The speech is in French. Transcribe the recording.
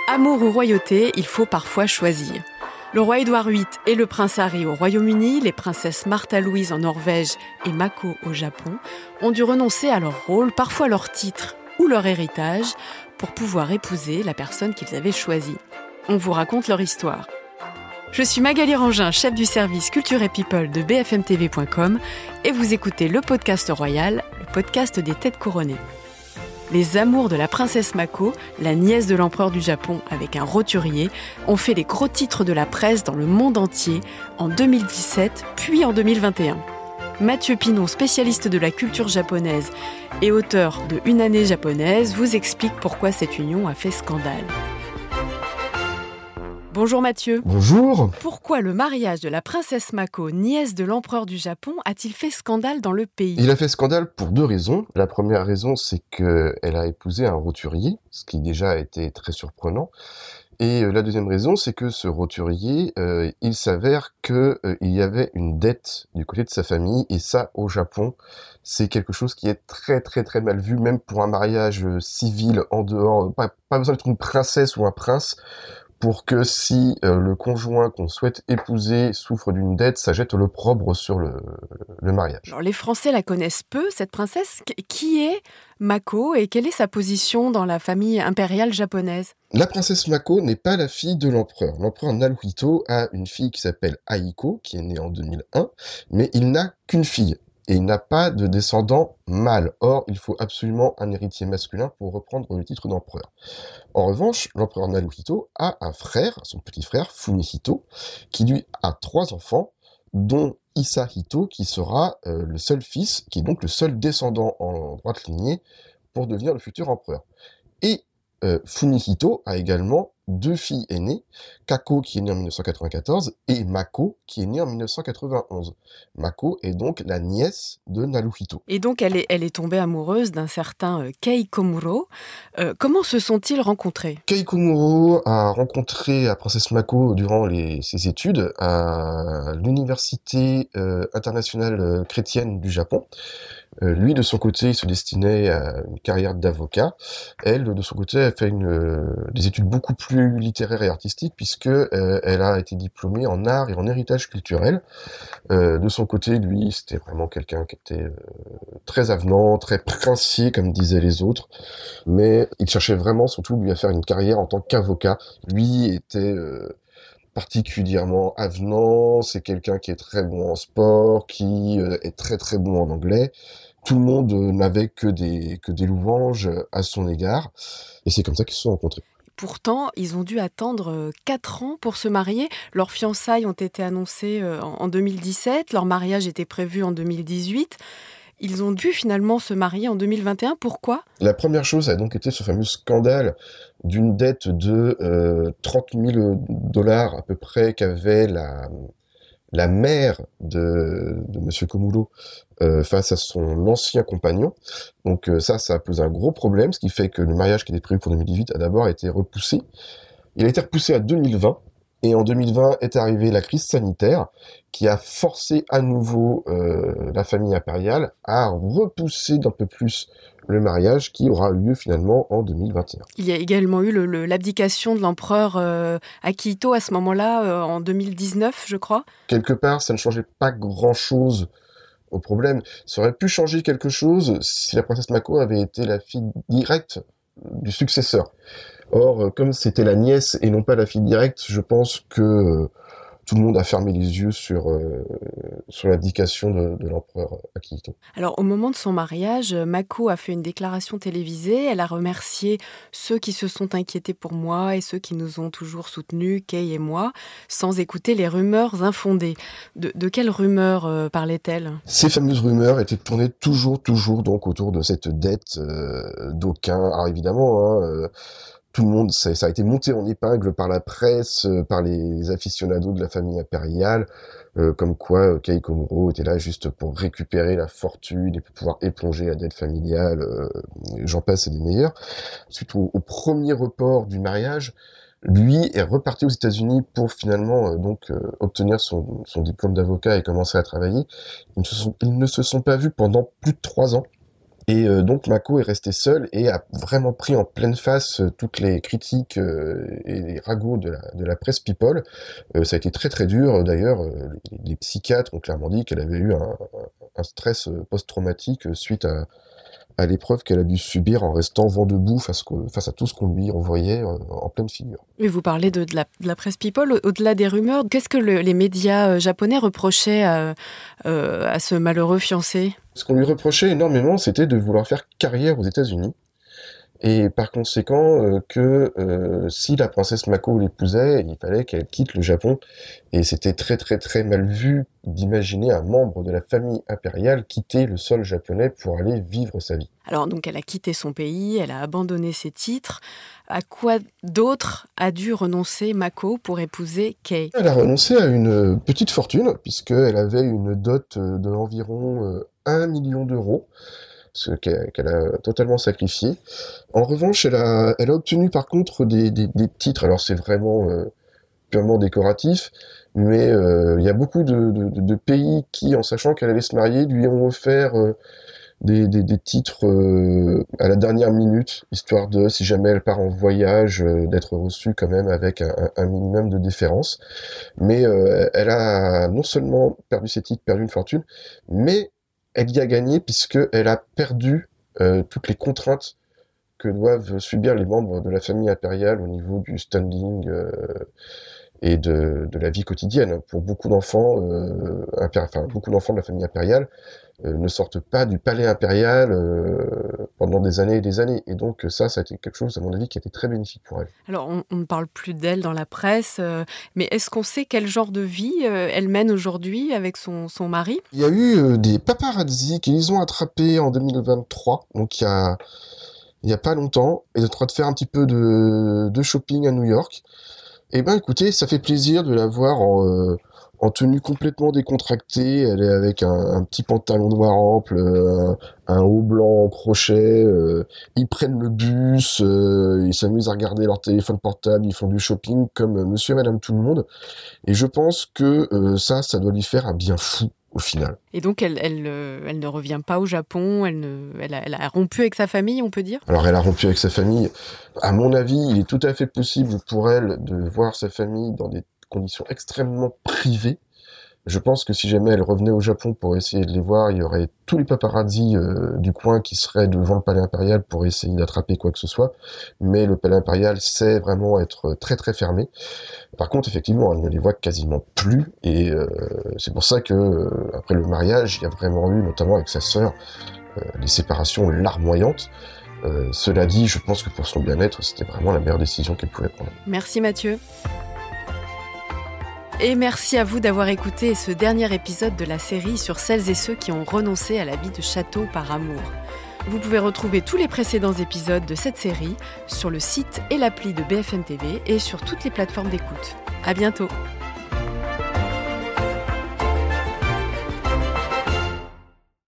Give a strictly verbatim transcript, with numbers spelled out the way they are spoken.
Amour ou royauté, il faut parfois choisir. Le roi Édouard huit et le prince Harry au Royaume-Uni, les princesses Martha Louise en Norvège et Mako au Japon ont dû renoncer à leur rôle, parfois leur titre ou leur héritage, pour pouvoir épouser la personne qu'ils avaient choisie. On vous raconte leur histoire. Je suis Magali Rangin, chef du service Culture et People de b f m t v point com et vous écoutez le podcast royal, le podcast des têtes couronnées. Les amours de la princesse Mako, la nièce de l'empereur du Japon avec un roturier, ont fait les gros titres de la presse dans le monde entier en deux mille dix-sept puis en deux mille vingt et un. Mathieu Pinon, spécialiste de la culture japonaise et auteur de Une année japonaise, vous explique pourquoi cette union a fait scandale. Bonjour Mathieu. Bonjour. Pourquoi le mariage de la princesse Mako, nièce de l'empereur du Japon, a-t-il fait scandale dans le pays ? Il a fait scandale pour deux raisons. La première raison, c'est qu'elle a épousé un roturier, ce qui déjà a été très surprenant. Et la deuxième raison, c'est que ce roturier, euh, il s'avère qu'il euh, y avait une dette du côté de sa famille, et ça, au Japon, c'est quelque chose qui est très très très mal vu, même pour un mariage civil en dehors, pas, pas besoin d'être une princesse ou un prince, pour que si euh, le conjoint qu'on souhaite épouser souffre d'une dette, ça jette l'opprobre sur le, le mariage. Alors, les Français la connaissent peu, cette princesse. Qui est Mako et quelle est sa position dans la famille impériale japonaise ? La princesse Mako n'est pas la fille de l'empereur. L'empereur Naruhito a une fille qui s'appelle Aiko, qui est née en deux mille un, mais il n'a qu'une fille. Et il n'a pas de descendant mâle. Or, il faut absolument un héritier masculin pour reprendre le titre d'empereur. En revanche, l'empereur Naruhito a un frère, son petit frère, Fumihito, qui lui a trois enfants, dont Hisahito, qui sera euh, le seul fils, qui est donc le seul descendant en droite lignée pour devenir le futur empereur. Et euh, Fumihito a également deux filles aînées, Kako qui est née en dix-neuf cent quatre-vingt-quatorze et Mako qui est née en dix-neuf cent quatre-vingt-onze. Mako est donc la nièce de Naruhito. Et donc elle est, elle est tombée amoureuse d'un certain euh, Kei Komuro. Euh, comment se sont-ils rencontrés ? Kei Komuro a rencontré la princesse Mako durant les, ses études à l'université euh, internationale euh, chrétienne du Japon. Euh, lui, de son côté, il se destinait à une carrière d'avocat. Elle, de son côté, a fait une, euh, des études beaucoup plus littéraires et artistiques, puisque euh, elle a été diplômée en art et en héritage culturel. Euh, de son côté, lui, c'était vraiment quelqu'un qui était euh, très avenant, très princier, comme disaient les autres. Mais il cherchait vraiment, surtout, lui, à faire une carrière en tant qu'avocat. Lui était euh, particulièrement avenant, c'est quelqu'un qui est très bon en sport, qui euh, est très très bon en anglais. Tout le monde euh, n'avait que des, que des louanges à son égard, et c'est comme ça qu'ils se sont rencontrés. Pourtant, ils ont dû attendre quatre ans pour se marier. Leurs fiançailles ont été annoncées en deux mille dix-sept, leur mariage était prévu en deux mille dix-huit. Ils ont dû finalement se marier en deux mille vingt et un. Pourquoi ? La première chose a donc été ce fameux scandale d'une dette de euh, trente mille dollars à peu près qu'avait la, la mère de, de Monsieur Komuro euh, face à son ancien compagnon. Donc euh, ça, ça a posé un gros problème, ce qui fait que le mariage qui était prévu pour deux mille dix-huit a d'abord été repoussé. Il a été repoussé à deux mille vingt. Et en deux mille vingt est arrivée la crise sanitaire qui a forcé à nouveau euh, la famille impériale à repousser d'un peu plus le mariage qui aura lieu finalement en deux mille vingt et un. Il y a également eu le, le, l'abdication de l'empereur euh, Akihito à ce moment-là, euh, en deux mille dix-neuf, je crois. Quelque part, ça ne changeait pas grand-chose au problème. Ça aurait pu changer quelque chose si la princesse Mako avait été la fille directe du successeur. Or, comme c'était la nièce et non pas la fille directe, je pense que euh, tout le monde a fermé les yeux sur, euh, sur l'abdication de, de l'empereur Akihito. Alors, au moment de son mariage, Mako a fait une déclaration télévisée. Elle a remercié ceux qui se sont inquiétés pour moi et ceux qui nous ont toujours soutenus, Kei et moi, sans écouter les rumeurs infondées. De, de quelles rumeurs euh, parlait-elle ? Ces fameuses rumeurs étaient tournées toujours, toujours donc autour de cette dette euh, d'aucuns. Alors évidemment, hein, euh, tout le monde, ça, ça a été monté en épingle par la presse, euh, par les aficionados de la famille impériale, euh, comme quoi euh, Kei Komuro était là juste pour récupérer la fortune et pour pouvoir éponger la dette familiale, euh, j'en passe et des meilleurs. Suite au, au premier report du mariage, lui est reparti aux États-Unis pour finalement euh, donc euh, obtenir son, son diplôme d'avocat et commencer à travailler. Ils ne, se sont, ils ne se sont pas vus pendant plus de trois ans. Et euh, donc Mako est restée seule et a vraiment pris en pleine face euh, toutes les critiques euh, et les ragots de la, de la presse people. Euh, ça a été très très dur. D'ailleurs, euh, les, les psychiatres ont clairement dit qu'elle avait eu un, un stress post-traumatique suite à, à l'épreuve qu'elle a dû subir en restant vent debout face, face à tout ce qu'on lui envoyait euh, en pleine figure. Mais vous parlez de, de, la, de la presse people, au- au-delà des rumeurs, qu'est-ce que le- les médias japonais reprochaient à, euh, à ce malheureux fiancé ? Ce qu'on lui reprochait énormément, c'était de vouloir faire carrière aux États-Unis. Et par conséquent, euh, que euh, si la princesse Mako l'épousait, il fallait qu'elle quitte le Japon. Et c'était très très très mal vu d'imaginer un membre de la famille impériale quitter le sol japonais pour aller vivre sa vie. Alors donc elle a quitté son pays, elle a abandonné ses titres. À quoi d'autre a dû renoncer Mako pour épouser Kei ? Elle a renoncé à une petite fortune, puisqu'elle avait une dot d'environ euh, un million d'euros, ce qu'elle qu'elle a totalement sacrifié. En revanche, elle a, elle a obtenu par contre des, des, des titres, alors c'est vraiment euh, purement décoratif, mais euh, il y a beaucoup de, de, de pays qui, en sachant qu'elle allait se marier, lui ont offert euh, des, des, des titres euh, à la dernière minute, histoire de, si jamais elle part en voyage, euh, d'être reçue quand même avec un, un minimum de déférence. Mais euh, elle a non seulement perdu ses titres, perdu une fortune, mais elle y a gagné puisqu'elle a perdu euh, toutes les contraintes que doivent subir les membres de la famille impériale au niveau du standing euh, et de, de la vie quotidienne. Pour beaucoup d'enfants, euh, impéri- enfin beaucoup d'enfants de la famille impériale euh, ne sortent pas du palais impérial euh, pendant des années et des années. Et donc ça, ça a été quelque chose, à mon avis, qui a été très bénéfique pour elle. Alors on, on ne parle plus d'elle dans la presse, euh, mais est-ce qu'on sait quel genre de vie euh, elle mène aujourd'hui avec son, son mari ? Il y a eu euh, des paparazzi qui les ont attrapés en deux mille vingt-trois, donc il y a il y a pas longtemps, et de train de faire un petit peu de, de shopping à New York. Eh ben, écoutez, ça fait plaisir de la voir en, euh, en tenue complètement décontractée. Elle est avec un, un petit pantalon noir ample, euh, un, un haut blanc en crochet. Euh, ils prennent le bus, euh, ils s'amusent à regarder leur téléphone portable, ils font du shopping comme euh, monsieur et madame tout le monde. Et je pense que euh, ça, ça doit lui faire un bien fou au final. Et donc elle, elle, euh, elle ne revient pas au Japon, elle, ne, elle, a, elle a rompu avec sa famille, on peut dire ? Alors elle a rompu avec sa famille. À mon avis, il est tout à fait possible pour elle de voir sa famille dans des conditions extrêmement privées. Je pense que si jamais elle revenait au Japon pour essayer de les voir, il y aurait tous les paparazzis euh, du coin qui seraient devant le palais impérial pour essayer d'attraper quoi que ce soit. Mais le palais impérial sait vraiment être très très fermé. Par contre, effectivement, elle ne les voit quasiment plus. Et euh, c'est pour ça que euh, après le mariage, il y a vraiment eu, notamment avec sa sœur, euh, des séparations larmoyantes. Euh, cela dit, je pense que pour son bien-être, c'était vraiment la meilleure décision qu'elle pouvait prendre. Merci Mathieu. Et merci à vous d'avoir écouté ce dernier épisode de la série sur celles et ceux qui ont renoncé à la vie de château par amour. Vous pouvez retrouver tous les précédents épisodes de cette série sur le site et l'appli de B F M T V et sur toutes les plateformes d'écoute. À bientôt.